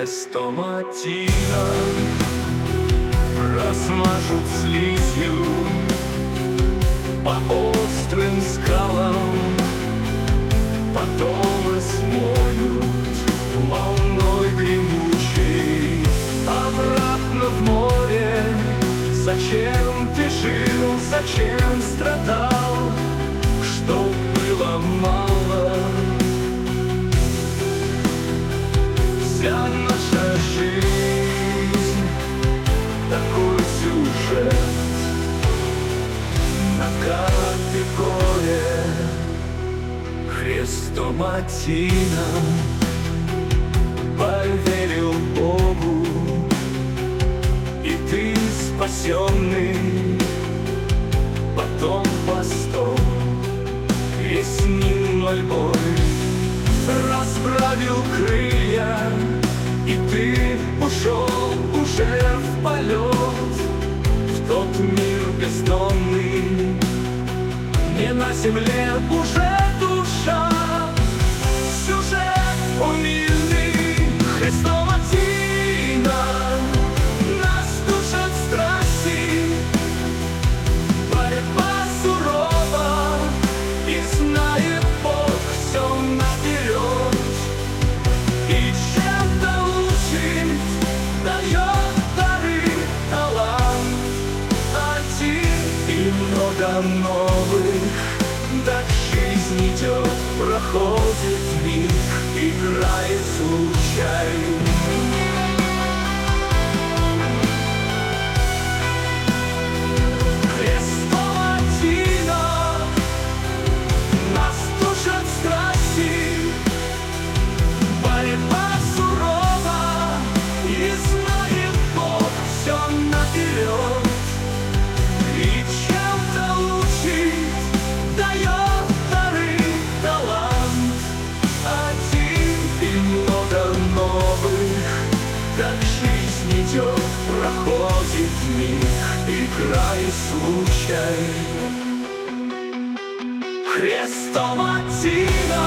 хрестоматийно размажут слизью по острым скалам, потом смоют волной гремучей обратно в море. Зачем ты жил, зачем страдал, что было мало? Вся наша жизнь — такой сюжет, на карте горе хрестоматийно. Поверил Богу, и ты спасенный, потом постом и с ним мольбой расправил крылья, и ты ушел уже в полет, в тот мир бездонный. Не на земле уже душа, сюжет умильный, хрестоматийно нас душат страсти. Борьба сурова, и знает Бог все наперед, и чем-то учит, дает дары, талант один и много новых. Так жизнь идет, проходит миг, играет случай. Хрестоматийно нас душат страсти. Борьба сурова, и знает Бог все наперед, и чем-то учит, дает дары, талант один и много новых. Так жизнь идет, проходит миг, игра и случай. Хрестоматийно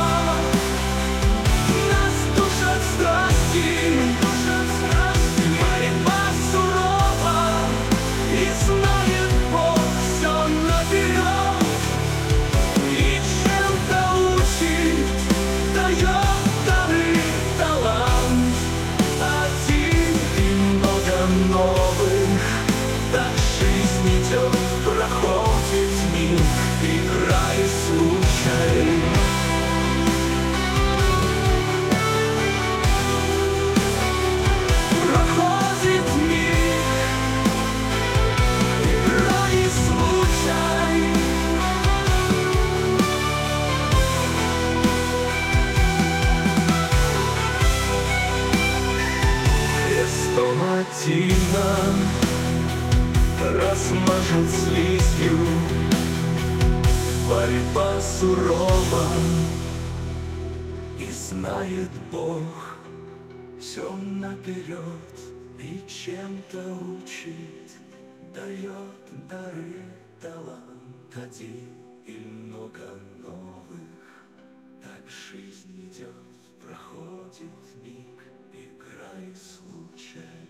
нас душат страсти. Борьба сурова, и знает Бог все наперед, и чем-то учит, дает дары, талант один и много новых. Так жизнь идет, проходит миг, игра и случай. Проходит миг, игра и случай. Хрестоматийно размажут слизью, борьба сурова, и знает Бог все наперед, и чем-то учит, дает дары, талант один и много новых. Так жизнь идет, проходит миг, игра и случай.